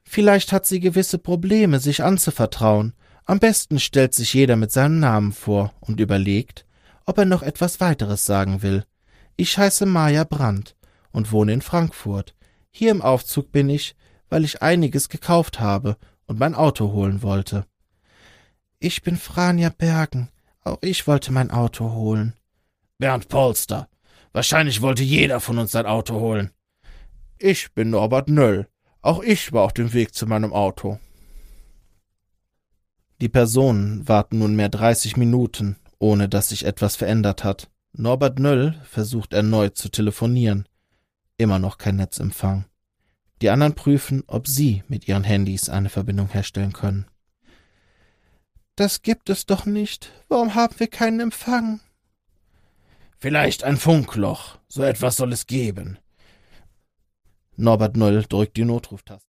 Vielleicht hat sie gewisse Probleme, sich anzuvertrauen. Am besten stellt sich jeder mit seinem Namen vor und überlegt, ob er noch etwas weiteres sagen will. Ich heiße Maja Brandt und wohne in Frankfurt. Hier im Aufzug bin ich, weil ich einiges gekauft habe und mein Auto holen wollte. Ich bin Franja Bergen. Auch ich wollte mein Auto holen. Bernd Polster. Wahrscheinlich wollte jeder von uns sein Auto holen. Ich bin Norbert Nöll. Auch ich war auf dem Weg zu meinem Auto. Die Personen warten nunmehr 30 Minuten, ohne dass sich etwas verändert hat. Norbert Nöll versucht erneut zu telefonieren. Immer noch kein Netzempfang. Die anderen prüfen, ob sie mit ihren Handys eine Verbindung herstellen können. Das gibt es doch nicht. Warum haben wir keinen Empfang? Vielleicht ein Funkloch. So etwas soll es geben. Norbert Nöll drückt die Notruftaste.